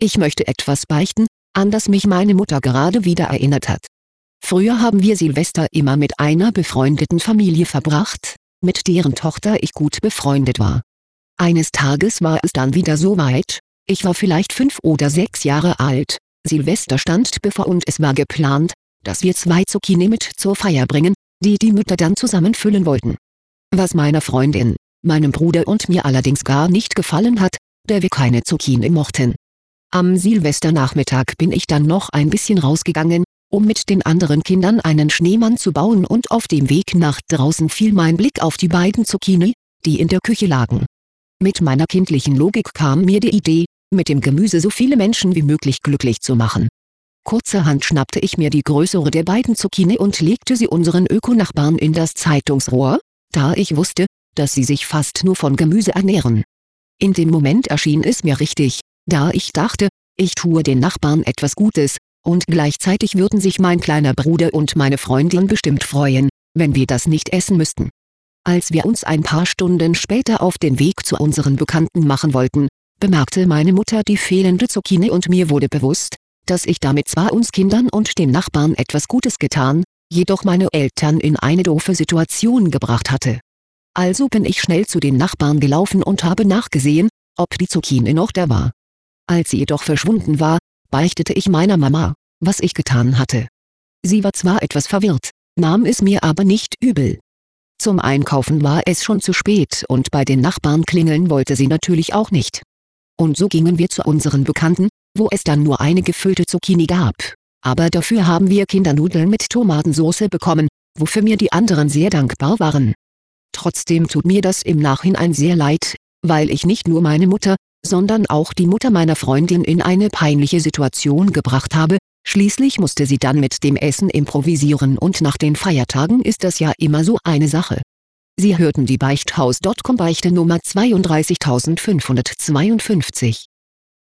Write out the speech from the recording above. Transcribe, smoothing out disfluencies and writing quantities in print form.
Ich möchte etwas beichten, an das mich meine Mutter gerade wieder erinnert hat. Früher haben wir Silvester immer mit einer befreundeten Familie verbracht, mit deren Tochter ich gut befreundet war. Eines Tages war es dann wieder so weit, ich war vielleicht 5 oder 6 Jahre alt, Silvester stand bevor und es war geplant, dass wir 2 Zucchini mit zur Feier bringen, die die Mütter dann zusammenfüllen wollten. Was meiner Freundin, meinem Bruder und mir allerdings gar nicht gefallen hat, da wir keine Zucchini mochten. Am Silvesternachmittag bin ich dann noch ein bisschen rausgegangen, um mit den anderen Kindern einen Schneemann zu bauen, und auf dem Weg nach draußen fiel mein Blick auf die beiden Zucchini, die in der Küche lagen. Mit meiner kindlichen Logik kam mir die Idee, mit dem Gemüse so viele Menschen wie möglich glücklich zu machen. Kurzerhand schnappte ich mir die größere der beiden Zucchini und legte sie unseren Ökonachbarn in das Zeitungsrohr, da ich wusste, dass sie sich fast nur von Gemüse ernähren. In dem Moment erschien es mir richtig, da ich dachte, ich tue den Nachbarn etwas Gutes, und gleichzeitig würden sich mein kleiner Bruder und meine Freundin bestimmt freuen, wenn wir das nicht essen müssten. Als wir uns ein paar Stunden später auf den Weg zu unseren Bekannten machen wollten, bemerkte meine Mutter die fehlende Zucchini und mir wurde bewusst, dass ich damit zwar uns Kindern und den Nachbarn etwas Gutes getan, jedoch meine Eltern in eine doofe Situation gebracht hatte. Also bin ich schnell zu den Nachbarn gelaufen und habe nachgesehen, ob die Zucchini noch da war. Als sie jedoch verschwunden war, beichtete ich meiner Mama, was ich getan hatte. Sie war zwar etwas verwirrt, nahm es mir aber nicht übel. Zum Einkaufen war es schon zu spät und bei den Nachbarn klingeln wollte sie natürlich auch nicht. Und so gingen wir zu unseren Bekannten, wo es dann nur eine gefüllte Zucchini gab. Aber dafür haben wir Kindernudeln mit Tomatensauce bekommen, wofür mir die anderen sehr dankbar waren. Trotzdem tut mir das im Nachhinein sehr leid, weil ich nicht nur meine Mutter, sondern auch die Mutter meiner Freundin in eine peinliche Situation gebracht habe. Schließlich musste sie dann mit dem Essen improvisieren und nach den Feiertagen ist das ja immer so eine Sache. Sie hörten die Beichthaus.com Beichte Nummer 32552.